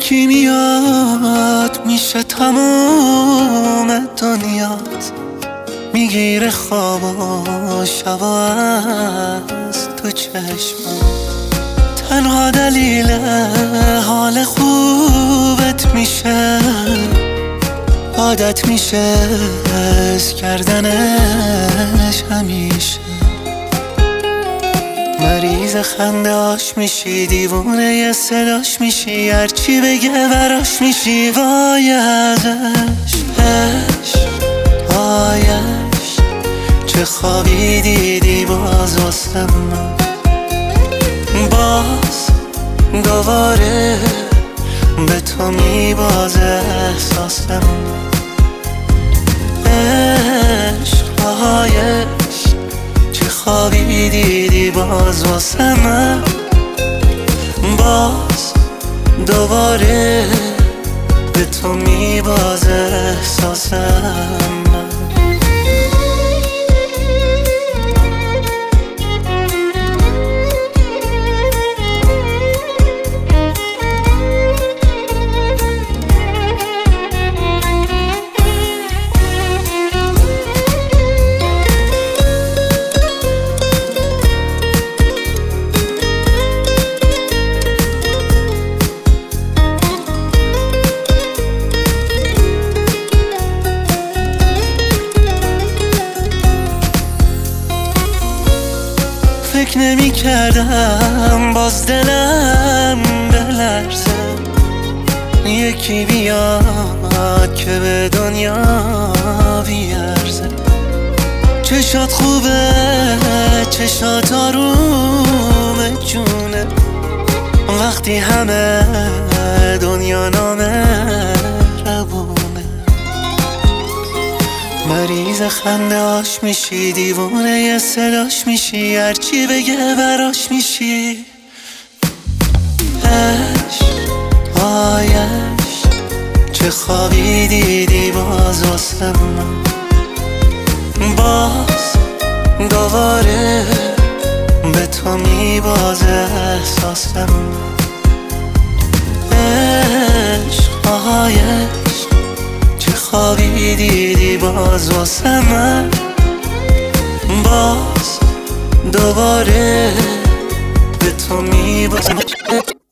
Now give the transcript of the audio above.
یکی میاد میشه تموم دنیات، میگیره خواب و شبا از تو چشمم. تنها دلیل حال خوبت میشه، عادت میشه حس کردنش همیشه. مریض خنده هاش میشی، دیوونه ی صداش میشی، هرچی بگه براش میشی. وای ازش وایش، چه خوابی دیدی باز واسه من. باز دوباره به تو میبازه احساسم. عشقایش، چه خوابی دیدی باز واسه من. باز دوباره به تو میبازه احساسم. فکر نمی کردم باز دلم بلرزه، یکی بیاد که به دنیا بیارزه. چشات خوبه، چشات آروم جونه، وقتی همه دنیا نامه ربونه. مریض خنده هاش میشی، دیوونه ی صداش میشی، هرچی بگه براش میشی. وایش، چه خوابی دیدی باز واسه من. باز دوباره به تو میبازه احساسم. عشقایش، چه خوابی دیدی باز واسه من. باز دوباره به تو میبازه